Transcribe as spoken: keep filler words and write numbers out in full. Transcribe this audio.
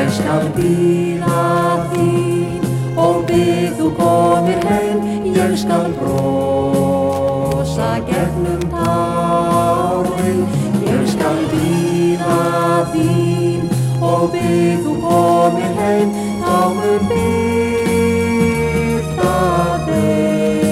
Ég skal bíða þín og bið þú komir heim. Ég skal brosa gegnum tárin. Ég skal bíða þín